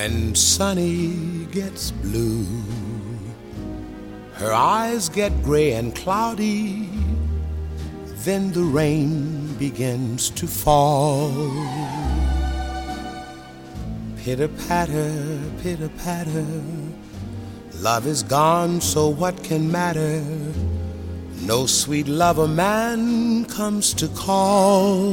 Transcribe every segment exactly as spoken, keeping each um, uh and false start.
When Sunny gets blue, her eyes get gray and cloudy, then the rain begins to fall. Pitter-patter, pitter-patter, love is gone, so what can matter? No sweet lover man comes to call.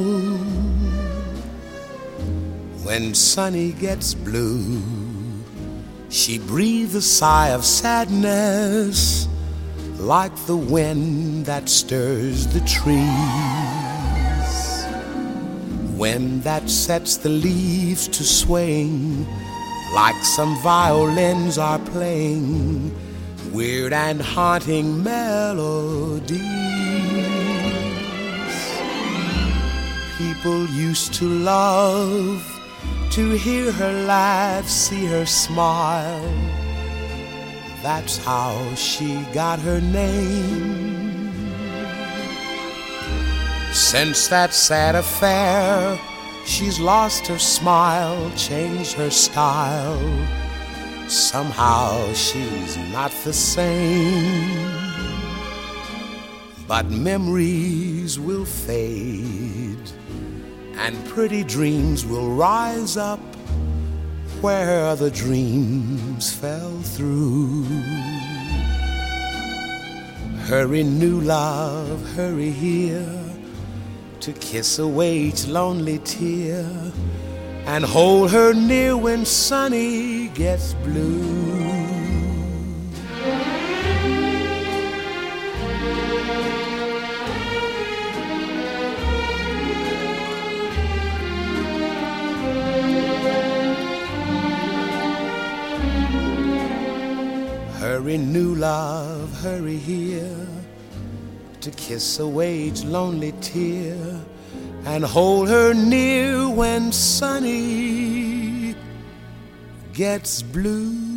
When Sunny gets blue, she breathes a sigh of sadness, like the wind that stirs the trees. Wind that sets the leaves to swing, like some violins are playing weird and haunting melodies. People used to love to hear her laugh, see her smile. That's how she got her name. Since that sad affair, she's lost her smile, changed her style. Somehow she's not the same. But memories will fade, and pretty dreams will rise up where the dreams fell through. Hurry, new love, hurry here, to kiss away each lonely tear, and hold her near when Sunny gets blue. Hurry, new love, hurry here, to kiss away each lonely tear, and hold her near when Sunny gets blue.